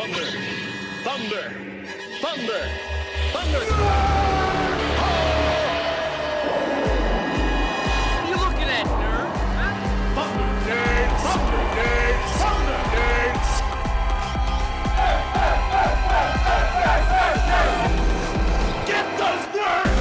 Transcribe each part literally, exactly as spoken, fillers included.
Thunder! Thunder! Thunder! What are you looking at, nerd? Huh? Thunder Nerds! Thunder Nerds! Thunder Nerds! Get those nerds!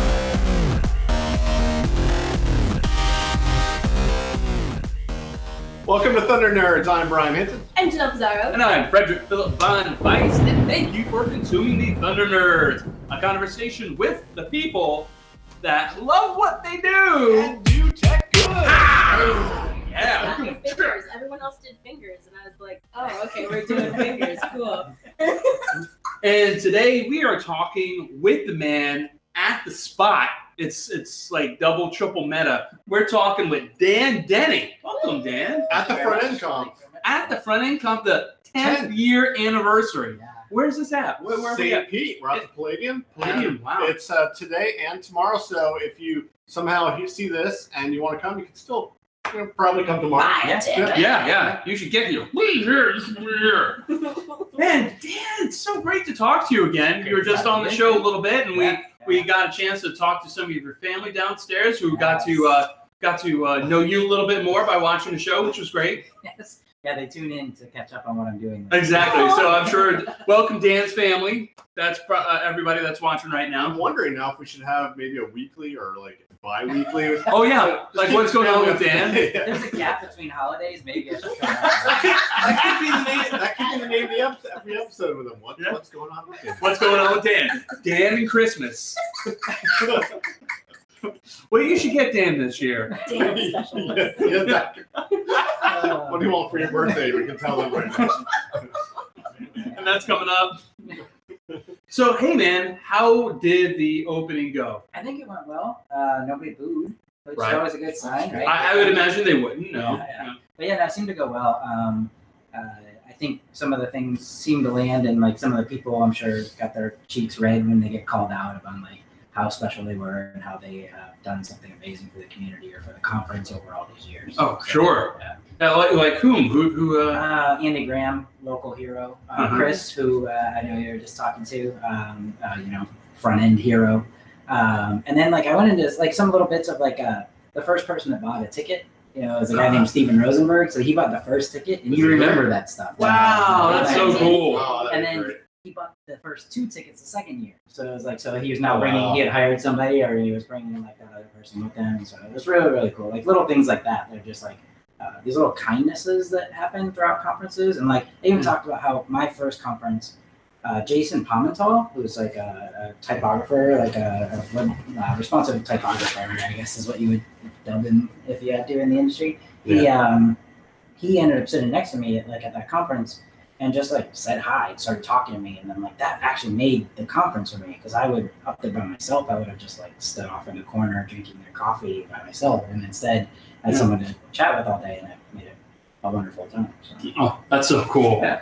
Welcome to Thunder Nerds. I'm Brian Hinton. I'm Janelle Pizarro. And I'm Frederick Philip Von Weiss, and thank you for consuming the Thunder Nerds, a conversation with the people that love what they do. And do tech good. Ah! Yeah. Not your fingers. Everyone else did fingers, and I was like, oh, okay, we're doing fingers. Cool. And today we are talking with the man at the spot. It's it's like double, triple meta. We're talking with Dan Denny. Welcome, Dan. At the front end comp. At the front end comp, the tenth Ten. year anniversary. Yeah. Where's this at? Where, where are we Saint at? Pete. We're at the Palladium. Palladium, And wow. It's uh, today and tomorrow, so if you somehow you see this and you want to come, you can still you know, probably come tomorrow. Buy a Yeah. ticket. Yeah, yeah. You should get here. We here. This is here. Man, Dan, it's so great to talk to you again. You were just on the show a little bit, and we, Yeah. we got a chance to talk to some of your family downstairs who got to uh, got to uh, know you a little bit more by watching the show, which was great. Yes. Yeah, they tune in to catch up on what I'm doing. Exactly. So I'm sure. Welcome, Dan's family. That's pro- uh, everybody that's watching right I'm now. wondering now if we should have maybe a weekly or like bi-weekly. Oh yeah, like what's going on with Dan? Yeah. There's a gap between holidays. Maybe I should come That out. could be the name. That could be the name of the episode, every episode with him. What, Yeah. What's going on with him? What's going on with Dan? Dan and Christmas. Well, you should get Dan this year. Damn special. Yeah, yeah, that- Uh, what do you want for your birthday? We can tell them right now. And that's coming up. So, hey man, how did the opening go? I think it went well. Uh, nobody booed, which Right. is always a good sign, right? I, I would imagine they wouldn't. No. Yeah, yeah. But yeah, that seemed to go well. Um, uh, I think some of the things seemed to land, and like some of the people, I'm sure, got their cheeks red when they get called out about like how special they were and how they have done something amazing for the community or for the conference over all these years. Oh, So, sure. Yeah. Uh, like, like whom? Who? Who? Uh, Uh, Andy Graham, local hero. Uh, Uh-huh. Chris, who uh, I know you were just talking to, um, uh, you know, front end hero. Um, and then like I went into like some little bits of like uh, the first person that bought a ticket. You know, is a guy Uh-huh. named Steven Rosenberg. So he bought the first ticket, and Is you he remember there? that stuff. wow, that's so cool. Oh, that'd And be then great. he bought the first two tickets the second year. So it was like, so he was now Oh, bringing, wow. he had hired somebody, or he was bringing like that other person with him. So it was really, really cool. Like little things like that. They're just like uh, these little kindnesses that happen throughout conferences. And like they even Mm. talked about how my first conference, uh, Jason Pomental, who's like a, a typographer, like a, a web, uh, responsive typographer, I guess is what you would dub him if you had to in the industry. He um, he ended up sitting next to me at, like at that conference and just like said hi and started talking to me, and then like that actually made the conference for me, because I would up there by myself, I would have just like stood off in the corner drinking their coffee by myself, and instead I had Yeah. someone to chat with all day, and it made it a wonderful time. So. Oh, that's so cool. Yeah.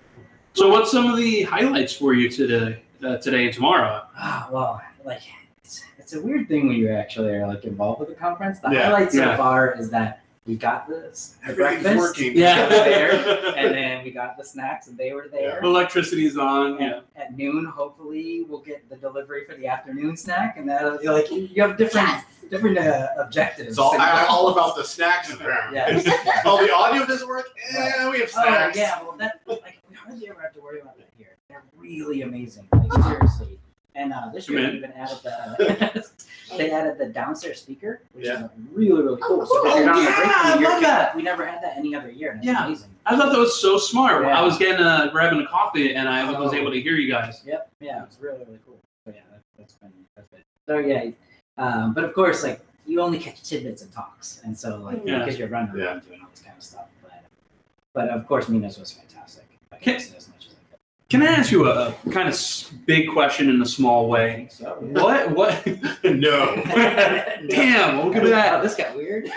So, what's some of the highlights for you today, uh, today and tomorrow? Ah, well, like it's it's a weird thing when you actually are like involved with the conference. The Yeah, highlight so yeah. far is that we got this the Everything's breakfast, working. Yeah. there, and then we got the snacks, and they were there. Electricity's on. Yeah. At, at noon, hopefully, we'll get the delivery for the afternoon snack, and that'll be like you have different Yes. different uh, objectives. It's all, I- all about the snacks apparently. Yeah. Oh, the audio doesn't work? Eh, we have Oh snacks. yeah, well that like we hardly ever have to worry about that here. They're really amazing, like seriously. And uh, this year Come in. we even added the they added the downstairs speaker, which Yeah. is really really cool. Oh, So cool. if you're not on the Oh, break yeah, room, I you're- love that. we never had that any other year, and it's Yeah. amazing. I thought that was so smart. Yeah. I was getting uh, grabbing a coffee, and I was Oh. able to hear you guys. Yep. Yeah, it's really really cool. So yeah, that, that's been that's been. So yeah, um, but of course, like you only catch tidbits and talks, and so like Yeah. because you're running Yeah. around doing all this kind of stuff. But but of course, Minos was fantastic. I Okay. can't say as much as I could. Can I ask you a, a kind of s- big question in a small way? So What? What? No. Damn! Look at Oh, that. this got weird.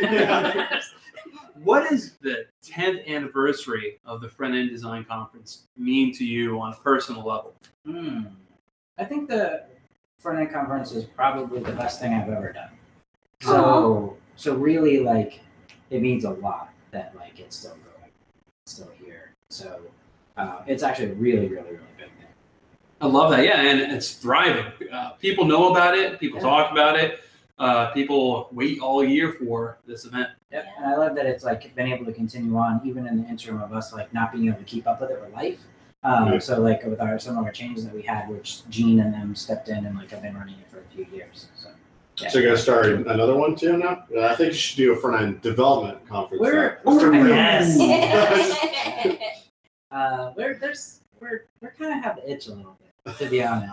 What does the tenth anniversary of the Front End Design Conference mean to you on a personal level? Hmm. I think the front end conference is probably the best thing I've ever done. So so really like it means a lot that like it's still going, it's still here. So uh, it's actually a really, really, really big thing. I love that. Yeah, and it's thriving. Uh, people know about it. People Yeah. talk about it. Uh, people wait all year for this event. Yep. And I love that it's like been able to continue on even in the interim of us like not being able to keep up with it for life. Um, Yeah. So like with our some of our changes that we had, which Gene and them stepped in and like have been running it for a few years. So yeah. So you're gonna start another one too now? Uh, I think you should do a front end development conference. We're- now. Ooh, yes. Yeah. uh, we're there's we're we're kind of have the itch a little bit, to be honest.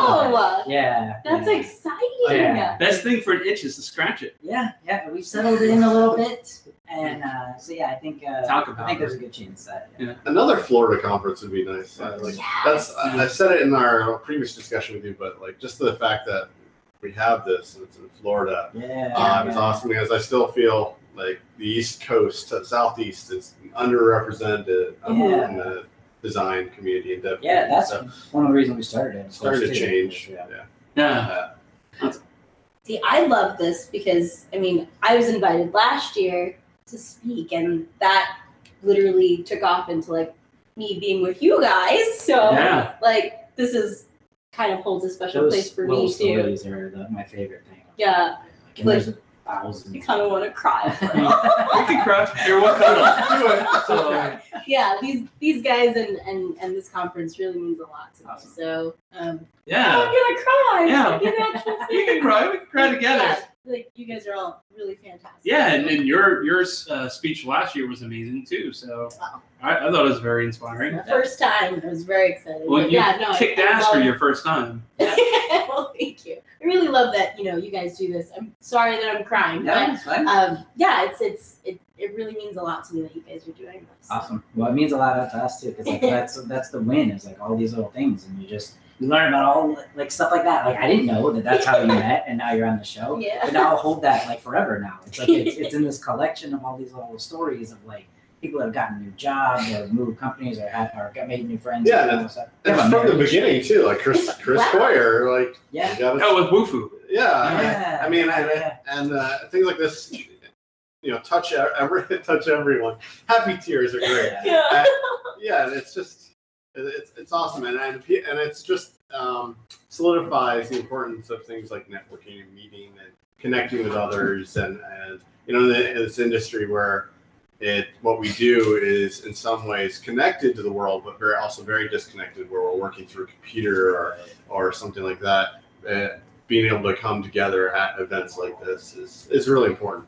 Oh, Yeah. that's yeah. exciting. Yeah. Best thing for an itch is to scratch it. Yeah, yeah, we've settled in a little bit, and uh, so yeah, I think uh, Talk I about think it. there's a good chance that yeah. Yeah. Another Florida conference would be nice. Uh, like that's I, I said it in our previous discussion with you, but like just the fact that we have this and it's in Florida, Yeah, um, it's yeah. awesome because I still feel like the East Coast to Southeast is underrepresented um, Yeah. in the design community and dev. Yeah, community. that's so one of the reasons we started it. of starting course, to too. change. Yeah. Yeah. Yeah. See, I love this because I mean, I was invited last year to speak, and that literally took off into like me being with you guys. So, Yeah. like, this is kind of holds a special Those place for little me too. stories are the, my favorite thing. Yeah, Like, and there's a thousand. I kind of want to cry. You can cry. Here, what cuddle? Do it. It's So, okay. yeah, these these guys and, and and this conference really means a lot to me. Awesome. So, um, I'm yeah. gonna cry. Yeah. It's like an actual You can thing. cry. We can cry together. Yeah, like you guys are all really fantastic. Yeah, and, and your your uh, speech last year was amazing too. So Wow. I, I thought it was very inspiring. The first time, I was very excited. Well, But you yeah, no, kicked I, I ass for love- your first time. well, thank you. I really love that. You know, you guys do this. I'm sorry that I'm crying, Yeah, it's fine. but um, yeah, it's it's it, it really means a lot to me that you guys are doing this. Awesome. Well, it means a lot to us too, because like, that's that's the win. Is like all these little things, and you just you learn about all like stuff like that. Like I didn't know that that's how you met, and now you're on the show. Yeah. But now I'll hold that like forever. Now it's like it's, it's in this collection of all these little stories of like people that have gotten new jobs or moved companies or had or got made new friends. Yeah, and all and that stuff. And Yeah, from the marriage. beginning too, like Chris Chris Wow. Coyer, like Yeah. you gotta- Oh, with Wufu. yeah, Yeah. I mean, and, Yeah. and uh, things like this, you know, touch e- every touch everyone. Happy tears are great. Yeah. Uh, yeah, and it's just it- it's it's awesome, and and, pe- and it's just um, solidifies the importance of things like networking and meeting and connecting with others, and and you know, in, the, in this industry where it what we do is in some ways connected to the world, but very also very disconnected, where we're working through a computer or or something like that. Uh, being able to come together at events like this is is really important.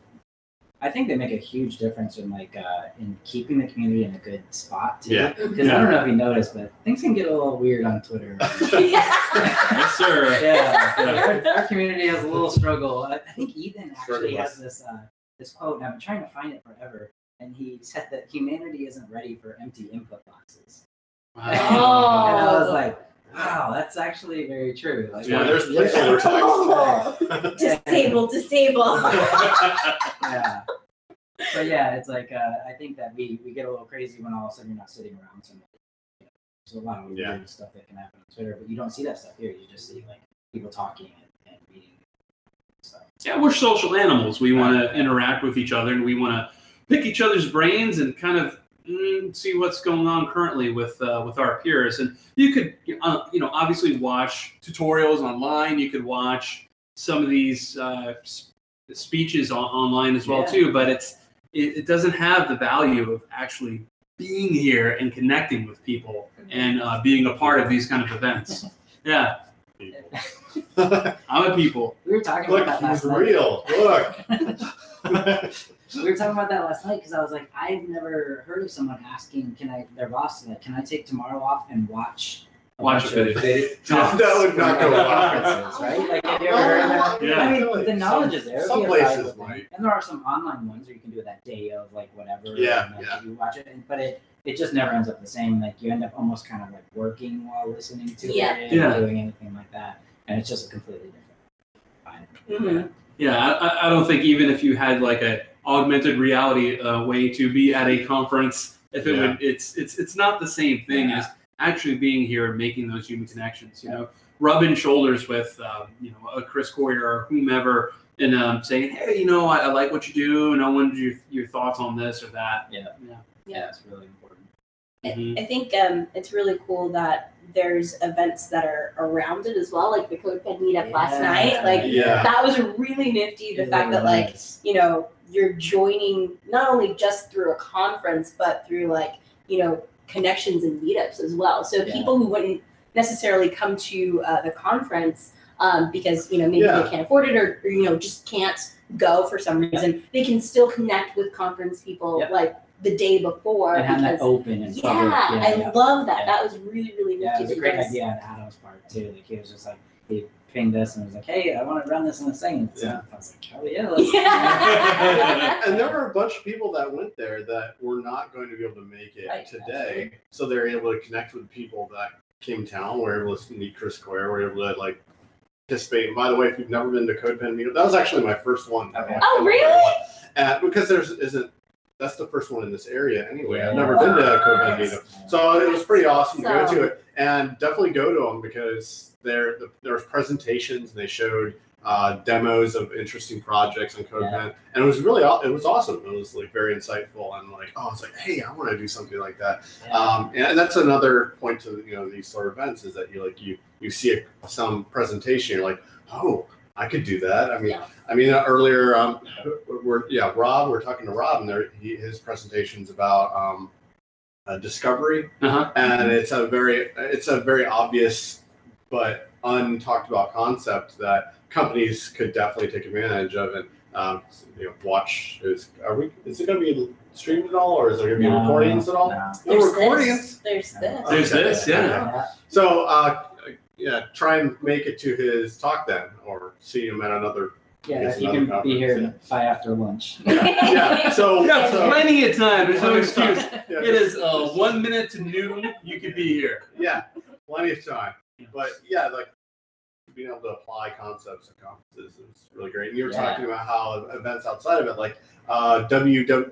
I think they make a huge difference in like uh, in keeping the community in a good spot too. Yeah. Because I don't know if you noticed, but things can get a little weird on Twitter. Yes, sir. yeah, our, our community has a little struggle. I, I think Ethan actually Struggle. has this uh, this quote, and I've been trying to find it forever. And he said that humanity isn't ready for empty input boxes. Oh. And I was like, wow, that's actually very true. Like, Yeah, When there's placeholder Oh. text. Disable, disable. yeah. So yeah, it's like uh, I think that we, we get a little crazy when all of a sudden you're not sitting around somebody. You know, there's a lot of weird Yeah. stuff that can happen on Twitter, but you don't see that stuff here. You just see like people talking and, and meeting. So Yeah, we're social animals. We want to interact with each other, and we want to pick each other's brains and kind of mm, see what's going on currently with uh, with our peers. And you could, uh, you know, obviously watch tutorials online. You could watch some of these uh, s- speeches on- online as well Yeah. too. But it's it, it doesn't have the value of actually being here and connecting with people and uh, being a part of these kind of events. Yeah, I'm a people. we were talking Look, about that he's last night. real. Look. We were talking about that last night because I was like, I've never heard of someone asking, "Can I?" Their boss like, "Can I take tomorrow off and watch?" Watch bunch a of video. talks That would not from go other well. conferences, right? Like, have you ever heard of that? Yeah. I mean, the knowledge is there. It'd Some be a places valuable thing. might. And there are some online ones where you can do it that day of like whatever. Yeah, and, like, yeah. You watch it, and, but it it just never ends up the same. Like you end up almost kind of like working while listening to Yeah. it, Yeah. or doing anything like that, and it's just a completely different vibe. Mhm. Yeah, I, I don't think even if you had like a augmented reality uh, way to be at a conference, if it Yeah. would, it's it's it's not the same thing Yeah. as actually being here and making those human connections. You know, rubbing shoulders with um, you know a Chris Coyer or whomever, and um, saying, hey, you know, I, I like what you do, and I wanted your your thoughts on this or that. Yeah. Yeah. Yeah, it's really important. Mhm. I think um, it's really cool that there's events that are around it as well, like the CodePen meetup last Yeah. night. Like Yeah. that was really nifty. The It fact really that like was. you know you're joining not only just through a conference, but through like you know connections and meetups as well. So Yeah. people who wouldn't necessarily come to uh, the conference um, because you know maybe Yeah. they can't afford it or, or you know just can't go for some reason, they can still connect with conference people Yep. like the day before. And have that because open and yeah, public. I yeah. love that. Yeah. That was really really nifty. Yeah, it was a that great you guys- idea on Adam's part too. Like he was just like he pinged us and was like, "Hey, I want to run this in this thing." And so Yeah. I was like, "Oh yeah, let's." Yeah. And there were a bunch of people that went there that were not going to be able to make it Right, today. absolutely. So they're able to connect with people that came to town. We're able to meet Chris Square. We're able to like participate. And by the way, if you've never been to CodePen meetup, that was actually my first one. Okay. Oh, really? And because there's isn't that's the first one in this area anyway. I've Yeah. never been to a CodePen meetup. So it was pretty awesome to go So- to it, and definitely go to them because there there was presentations and they showed uh, demos of interesting projects on CodePen, Yeah. and it was really aw- it was awesome. It was like very insightful and like oh, it's like hey, I want to do something like that. Yeah. Um, and that's another point to you know these sort of events is that you like you you see a, some presentation, you're like oh. I could do that. I mean, Yeah. I mean, uh, earlier, um, we're yeah, Rob. We're talking to Rob, and there, he, his presentation's about um, uh, discovery, Uh-huh. and it's a very, it's a very obvious but untalked about concept that companies could definitely take advantage of and um, you know watch. Is are we? Is it going to be streamed at all, or is there going to be No, recordings at all? no. No There's recordings. this. There's this. There's Okay. this, yeah. Yeah. So, uh, yeah, try and make it to his talk then, or see him at another. Yeah, It's you another can be here conference, by after lunch. Yeah. So, We got so plenty of time. There's no Plenty of time. excuse. yeah, It is uh, one minute to noon. You could be here. yeah, plenty of time. But yeah, like being able to apply concepts at conferences is really great. And you were Yeah. talking about how events outside of it, like uh, W W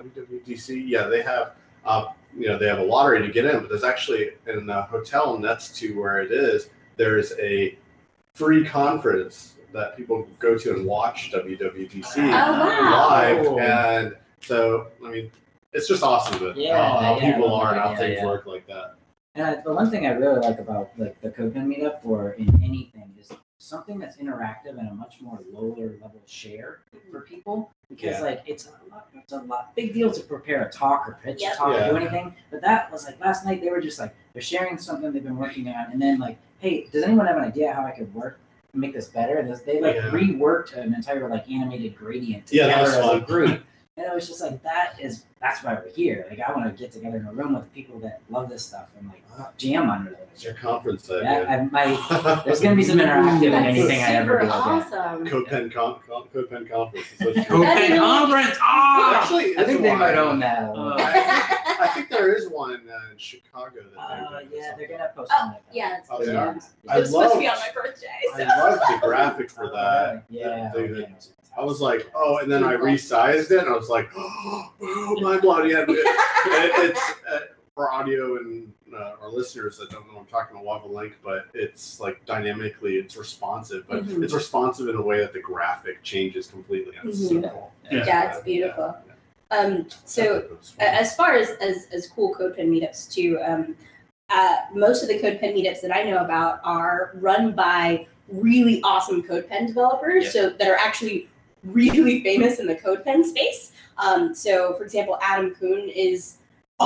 D C, yeah, they have, uh, you know, they have a lottery to get in, but there's actually in the hotel next to where it is, there's a free conference that people go to and watch W W D C Oh, wow. live. Cool. And so, I mean, it's just awesome that Yeah, how, how yeah, people I love are and that. how Yeah, things yeah. work like that. And I, the one thing I really like about like the CodePen meetup or in anything is something that's interactive and a much more lower level share for people because Yeah. like it's a lot, it's a lot big deal to prepare a talk or pitch Yep. a talk Yeah. or do anything. But that was like last night they were just like they're sharing something they've been working on and then like hey does anyone have an idea how I could work and make this better and this, they like Yeah. reworked an entire like animated gradient Yeah, together that was as a fun. group. And it was just like that is that's why we're here. Like I want to get together in a room with people that love this stuff and like jam on it. It's your conference that Yeah, I might. There's gonna be some interactive in That's anything I ever super do. Again. awesome. CodePen con- con- CodePen conference. is what you- CodePen conference. Ah! Actually, I think they it's might one. own that. a little Uh, bit. I think there is one uh, in Chicago that Uh, they're doing yeah, something. they're gonna post Oh, on it. yeah, it's Oh, supposed they to are? be- I It's supposed to be love- on my birthday. I So. love the graphic for Oh, that. really? Yeah. They- oh, they- yeah, no, I was like, oh, and then I Beautiful. resized it, and I was like, oh, my blood. Yeah, it, it's uh, for audio and uh, our listeners that don't know, I'm talking about Waffle Link, but it's like dynamically, it's responsive, but Mhm. it's responsive in a way that the graphic changes completely. And it's so Mhm. cool. Yeah. Yeah, it's beautiful. Yeah, Um, so yeah. A- as far as, as as cool CodePen meetups too, um, uh, most of the CodePen meetups that I know about are run by really awesome CodePen developers, Yeah. so that are actually really famous in the CodePen space. Um, so, for example, Adam Kuhn is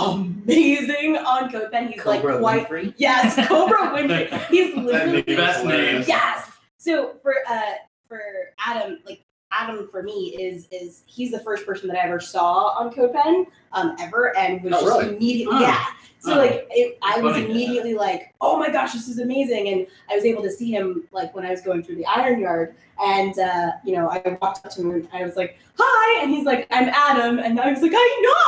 amazing on CodePen. He's Cobra like quite Winfrey. yes, Cobra Winfrey. He's That literally name is Best hilarious. name. yes. So for uh for Adam, like Adam for me is is he's the first person that I ever saw on CodePen um ever and was Oh, just really? immediately Oh. yeah. So Oh. like it, I was Funny. immediately like, oh my gosh, this is amazing, and I was able to see him like when I was going through the Iron Yard, and uh, you know I walked up to him and I was like, hi, and he's like, I'm Adam, and I was like,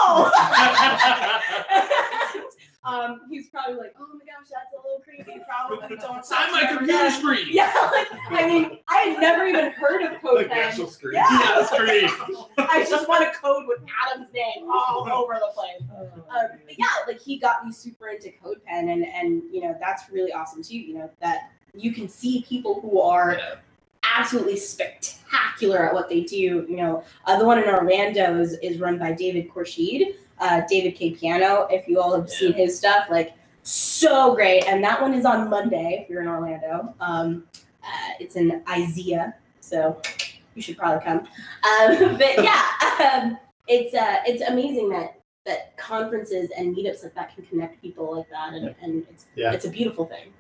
I know. Um, he's probably like, oh my gosh, that's a little creepy. Probably don't Sign my touch it ever computer again." screen. Yeah, like I mean, I had never even heard of Like CodePen. national screen. Yeah. Yeah, that's great. I just want to code with Adam's name all over the place. Oh, Um, but yeah, like he got me super into CodePen, and and you know that's really awesome too. You know that you can see people who are Yeah. absolutely spectacular at what they do. You know, uh, the one in Orlando is, is run by David Khorshid. uh, David K. Piano. If you all have Yeah. seen his stuff, like so great. And that one is on Monday if you're in Orlando. Um, uh, it's in Isaiah, so you should probably come. Um, but yeah, um, it's uh, it's amazing that that conferences and meetups like that can connect people like that, and, and it's Yeah. it's a beautiful thing.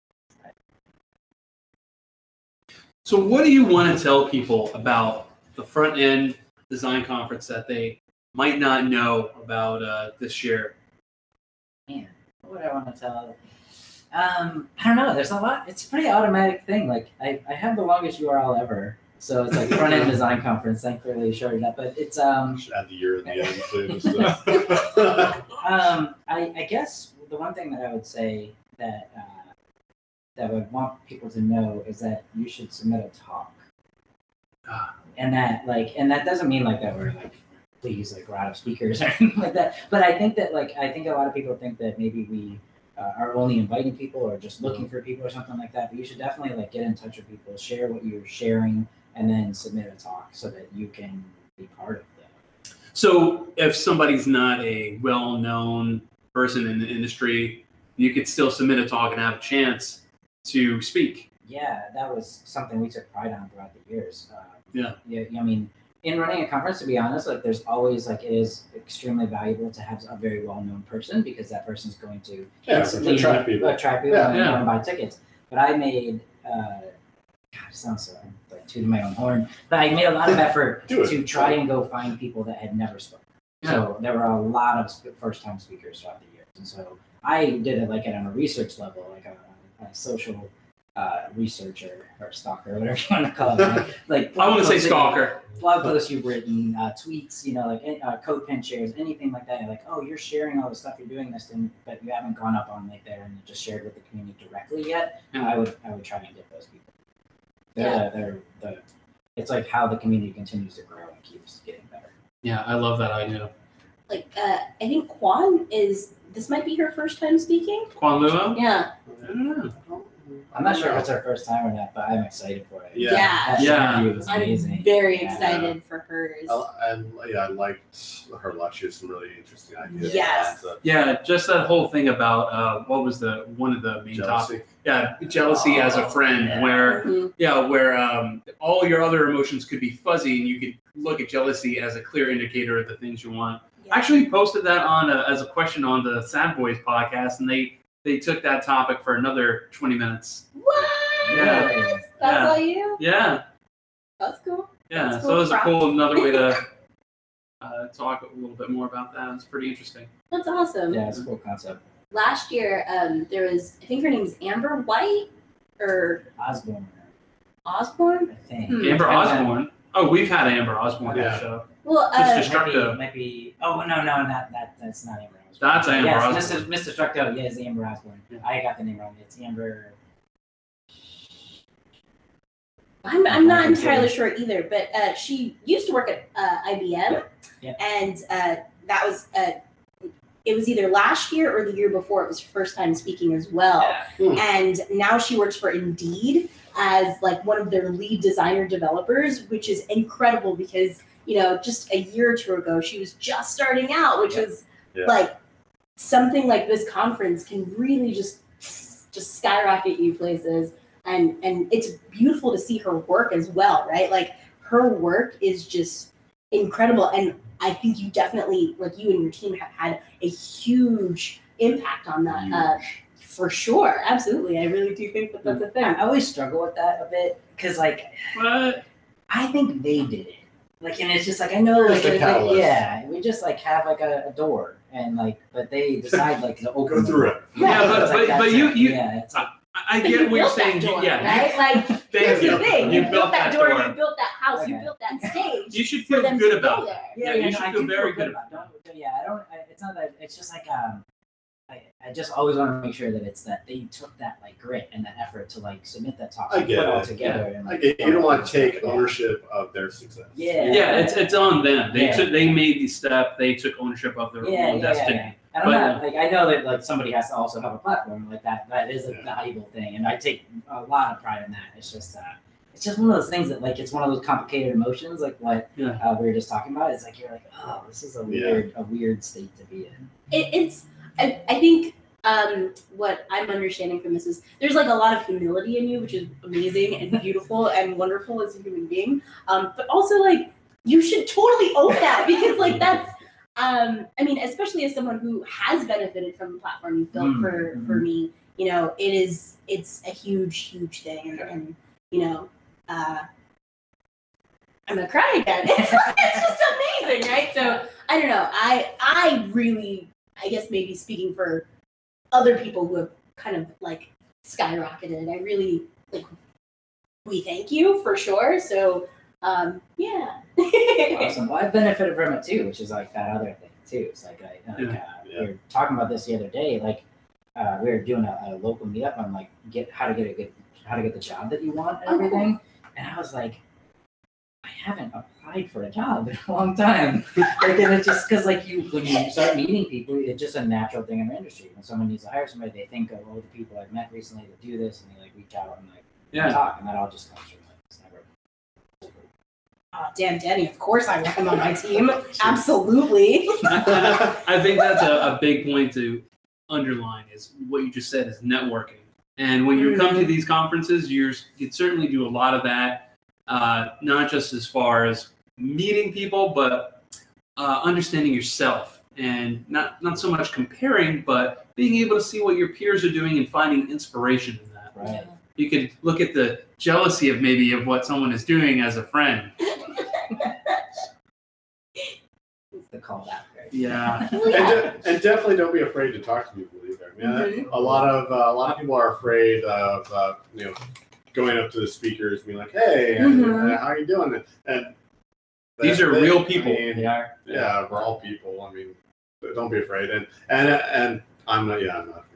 So, what do you want to tell people about the front end design conference that they might not know about uh, this year? Man, what would I want to tell? Um, I don't know. There's a lot. It's a pretty automatic thing. Like I, I have the longest U R L ever, so it's like front end design conference. Thankfully, shorted up, but it's um. Should add the year at the end too. So. Um, I, I guess the one thing that I would say that uh, that I would want people to know is that you should submit a talk, Ah. and that like, and that doesn't mean like that we're like, please like we're out of speakers or anything like that. But I think that like I think a lot of people think that maybe we uh, are only inviting people or just looking for people or something like that. But you should definitely like get in touch with people, share what you're sharing, and then submit a talk so that you can be part of that. So, if somebody's not a well-known person in the industry, you could still submit a talk and have a chance to speak. Yeah, that was something we took pride on throughout the years. Uh, Yeah. yeah. I mean, in running a conference, to be honest, like there's always like it is extremely valuable to have a very well-known person because that person's going to Yeah, instantly attract people. attract people Yeah. and Yeah. want to buy tickets. But I made, uh, God, it sounds so I'm, like tooting my own horn, but I made a lot of effort Do it. to try and go find people that had never spoken. So there were a lot of sp- first-time speakers throughout the years, and so I did it like at on a research level, like a, a social uh, researcher or stalker, whatever you want to call it. Like, like I want to say blog posts- stalker. blog posts you've written, uh, tweets, you know, like uh, code pen shares, anything like that. You're like, oh, you're sharing all the stuff you're doing this, and but you haven't gone up on like there and just shared with the community directly yet. Yeah. I would I would try and get those people. They're, they're the it's like how the community continues to grow and keeps getting better. Yeah, I love that idea. Like uh, I think Kwan is this might be her first time speaking. Quan Luo? Yeah. I don't know. I'm not sure if it's our first time or not, but I'm excited for it. Yeah. That Yeah. interview was I'm amazing. very Yeah. excited for hers. I, I, yeah, I liked her lot. She had some really interesting ideas. Yes. Uh, Yeah, just that whole thing about uh, what was the one of the main topics? jealousy. Yeah, jealousy as a friend, Yeah. where Mhm. yeah, where um, all your other emotions could be fuzzy, and you could look at jealousy as a clear indicator of the things you want. Yeah. I actually posted that on a, as a question on the Sad Boys podcast, and they they took that topic for another twenty minutes. What? Yeah. That's Yeah. all you? Yeah, That's cool. yeah. That's So it was a cool. cool another way to uh, talk a little bit more about that. It's pretty interesting. That's awesome. Yeah, it's a cool concept. Last year, um, there was I think her name's Amber White or Osborne, Osborne. I think. Hmm. Amber Depends on- Osborne. Oh, we've had Amber Osborne on Yeah. the show. Well, It's uh, just- Might be, Destructo. might be. Oh no, no, not that. That's not Amber Osborne. That's Amber yes, Osborne. Mister Mister Destructo. Yeah, it's Amber Osborne. Yeah. I got the name wrong. It's Amber. I'm, I'm not Okay. entirely sure either, but uh, she used to work at uh, I B M, Yeah. Yeah. and uh, that was uh, it was either last year or the year before. It was her first time speaking as well, Yeah. Hmm. and now she works for Indeed as like one of their lead designer developers, which is incredible because you know just a year or two ago she was just starting out, which Yeah. is Yeah. like something like this conference can really just just skyrocket you places. And and it's beautiful to see her work as well, right? Like her work is just incredible. And I think you definitely, like you and your team have had a huge impact on that. Uh, for sure. Absolutely. I really do think that that's a thing. I always struggle with that a bit because, like, What? I think they did it. Like, and it's just like I know, Just like, a it- catalyst. yeah, we just like have like a, a door, and like, but they decide like to open Go the through door. it. Yeah, but- it's like, but- that's but you- it. you- yeah, it's like, I But get you what you're built that saying. door, yeah, right? Like Thank here's you. the thing. You You, built that door, door. you built that house, Okay. you built that stage. You should for feel them good to about go that. there. Yeah, yeah, you no, should I feel do very feel good about. Don't, yeah, I don't. I, it's not that. It's just like um, I, I just always want to make sure that it's that they took that like grit and that effort to like submit that talk, I and get put it all it. together. And, I like, get, you don't want to take Yeah. ownership of their success. Yeah. Yeah, it's it's on them. They Yeah. took they made the step. They took ownership of their Yeah, own yeah, destiny. yeah. And I'm But, not like I know that like somebody has to also have a platform like that. That is a Yeah. valuable thing, and I take a lot of pride in that. It's just uh, it's just one of those things that like it's one of those complicated emotions, like what Yeah. uh, we were just talking about. It's like you're like, oh, this is a weird, a weird state to be in. It, it's I, I think um, what I'm understanding from this is there's like a lot of humility in you, which is amazing and beautiful and wonderful as a human being. Um, but also like you should totally own that because like that's um, I mean, especially as someone who has benefited from the platform you've built Mm, for mhm. for me, you know, it is it's a huge, huge thing, and, and you know, uh, I'm gonna cry again. It's, it's just amazing, right? So I don't know. I I really, I guess maybe speaking for other people who have kind of like skyrocketed, I really like we thank you for sure. So um, yeah. Awesome. Well, I've benefited from it too, which is like that other thing too. It's like, I, like Yeah. uh, Yeah. we were talking about this the other day. Like uh, we were doing a, a local meetup on like get how to get a good how to get the job that you want and Oh, cool. everything. And I was like, I haven't applied for a job in a long time. Like, and it's just because like you when you start meeting people, it's just a natural thing in our industry. When someone needs to hire somebody, they think of all the people I've met recently that do this, and they like reach out and like Yeah. talk, and that all just comes from like it's never. Oh, damn, Danny, of course I want him on my team. Absolutely. I think that's a, a big point to underline is what you just said is networking. And when you come to these conferences, you're you certainly do a lot of that, uh, not just as far as meeting people, but uh, understanding yourself and not not so much comparing, but being able to see what your peers are doing and finding inspiration in that. Right. You could look at the jealousy of maybe of what someone is doing as a friend. It's the callback, right? Yeah. and, de- and definitely don't be afraid to talk to people either. I mean, Mhm. a lot of uh, a lot of people are afraid of uh, you know going up to the speakers and being like, "Hey, and, Mhm. uh, how are you doing?" And These are they- real I people. mean, They are. yeah, we're all people. I mean, don't be afraid. And and and I'm not. Yeah, I'm not.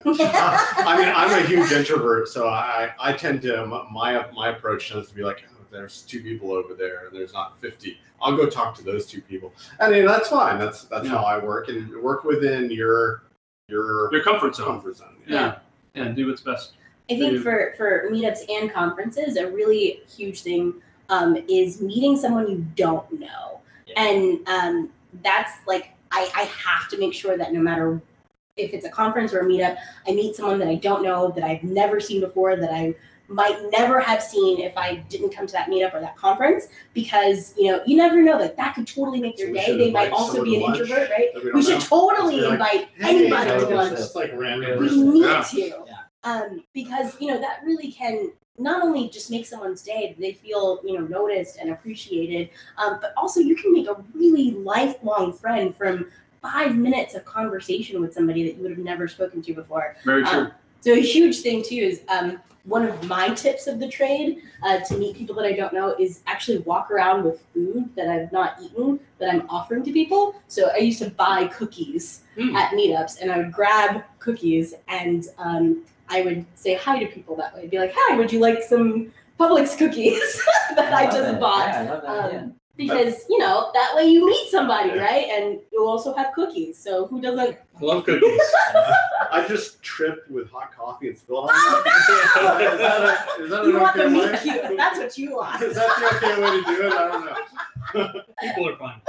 I mean, I'm a huge introvert, so I I tend to my my approach tends to be like, oh, there's two people over there, and there's not fifty. I'll go talk to those two people. I mean, that's fine. That's that's Yeah. how I work, and work within your your Your comfort zone. comfort zone. Yeah. Yeah. Do what's best. I think for, for meetups and conferences, a really huge thing um, is meeting someone you don't know. Yeah. And um, that's like, I, I have to make sure that no matter if it's a conference or a meetup, I meet someone that I don't know, that I've never seen before, that I might never have seen if I didn't come to that meetup or that conference, because, you know, you never know, like that could totally make your So we day. should They might invite also someone be to an lunch introvert, right? that we We don't should know. totally Just be like, invite Hey, anybody so to it's lunch. just like random Yeah. We person. need Yeah. to. Yeah. Um, because, you know, that really can not only just make someone's day, they feel, you know, noticed and appreciated, um, but also you can make a really lifelong friend from five minutes of conversation with somebody that you would have never spoken to before. Very true. Um, so a huge thing too is um, one of my tips of the trade uh, to meet people that I don't know is actually walk around with food that I've not eaten that I'm offering to people. So I used to buy cookies Hmm. at meetups, and I would grab cookies and um, I would say hi to people that way. Be like, "Hi, would you like some Publix cookies that I love just it. bought?" Yeah, I love that. Um, yeah. Because you know that way you meet somebody, Yeah. right? And you also have cookies. So who doesn't? I love cookies. I just tripped with hot coffee and spilled on it. Is that a, is that an You want the okay meet way? cute. That's what you want. Is that the okay way to do it? I don't know. People are fun.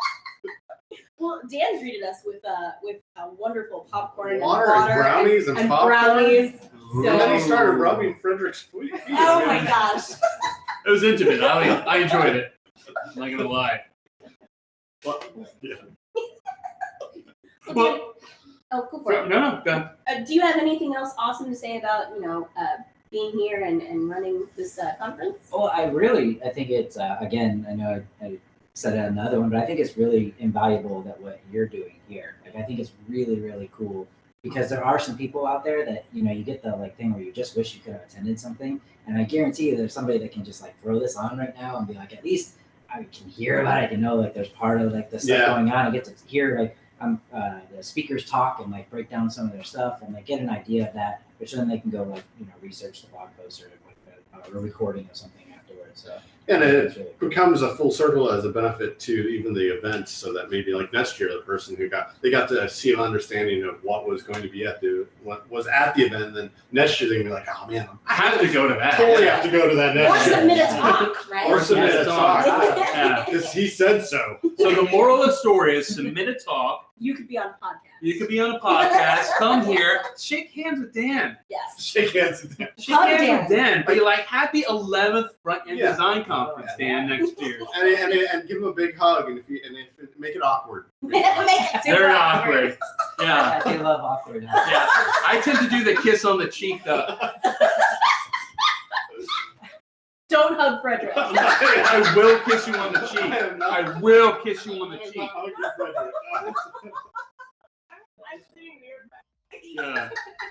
Well, Dan greeted us with uh with a wonderful popcorn Water, and water and brownies and, and popcorn. brownies. And then he started rubbing Frederick's feet. Oh my gosh! It was intimate. I, I enjoyed it. I'm not gonna lie. Well, yeah. Well, Oh, go for no, it. no, go ahead. Uh, do you have anything else awesome to say about you know uh, being here and, and running this uh, conference? Well, I really, I think it's uh, again. I know I, I said it on another one, but I think it's really invaluable that what you're doing here. Like, I think it's really, really cool because there are some people out there that you know you get the like thing where you just wish you could have attended something, and I guarantee you there's somebody that can just like throw this on right now and be like, at least I can hear about it. I can know like there's part of like the stuff Yeah. going on. I get to hear like um uh, the speakers talk and like break down some of their stuff and like get an idea of that, which then they can go like you know research the blog post or like a, a recording of something afterwards. So And That's it really becomes a full circle as a benefit to even the events, so that maybe like next year, the person who got they got to see an understanding of what was going to be at the what was at the event. And then next year they're gonna be like, oh man, I have to go to I totally that. have to go to that Or next year. submit a talk, right? Or submit Yes, a talk. talk Yeah. because he said so. So the moral of the story is submit a talk. You could be on podcast. You could be on a podcast. Come here, shake hands with Dan. Yes. Shake hands with him. Shake Hug hands with Dan. Dan. Be like, happy eleventh Front End Yeah. Design Conference, Dan, next year. And, and, and give him a big hug, and if you and if, make it awkward. Make it super Very awkward. awkward. Yeah. Yeah, they love awkward. Yeah. I tend to do the kiss on the cheek though. Don't hug Frederick. I will kiss you on the cheek. I am not- I will kiss you on the I am cheek. not hugging Frederick. Yeah.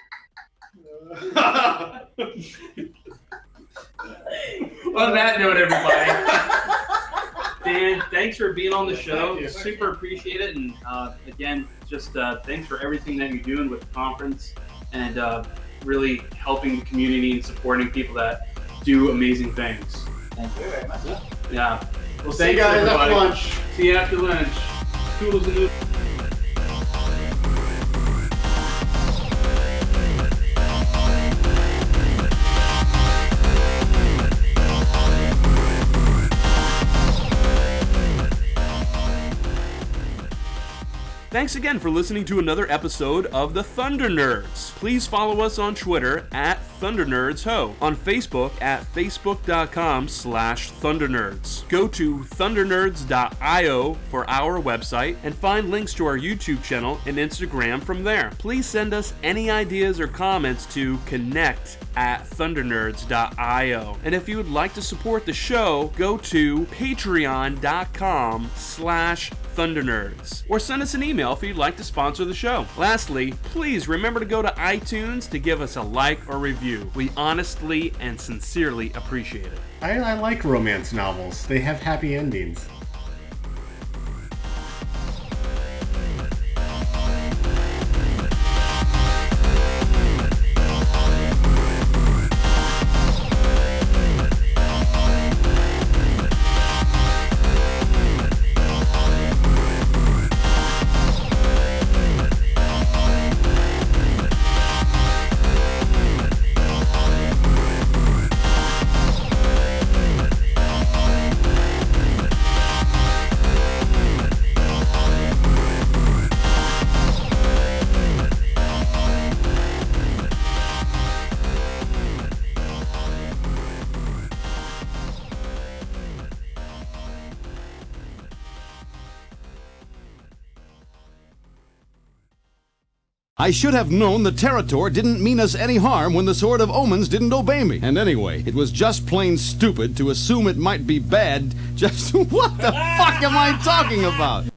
On that note, everybody, Dan, thanks for being on the show. Thank you. Super appreciate it. And uh, again, just uh, thanks for everything that you're doing with the conference and uh, really helping the community and supporting people that do amazing things. Thank you very much. Yeah. Well, See you thanks, guys everybody. after lunch. See you after lunch. Toodles and noodles. Thanks again for listening to another episode of the Thunder Nerds. Please follow us on Twitter at Thunder Nerds Ho, on Facebook at facebook.com slash Thunder Nerds. Go to thunder nerds dot io for our website and find links to our YouTube channel and Instagram from there. Please send us any ideas or comments to connect at thunder nerds dot io. And if you would like to support the show, go to patreon.com slash Thunder Nerds, or send us an email if you'd like to sponsor the show. Lastly, please remember to go to iTunes to give us a like or review. We honestly and sincerely appreciate it. I, I like romance novels. They have happy endings. I should have known the Territor didn't mean us any harm when the Sword of Omens didn't obey me. And anyway, it was just plain stupid to assume it might be bad. Just what the fuck am I talking about?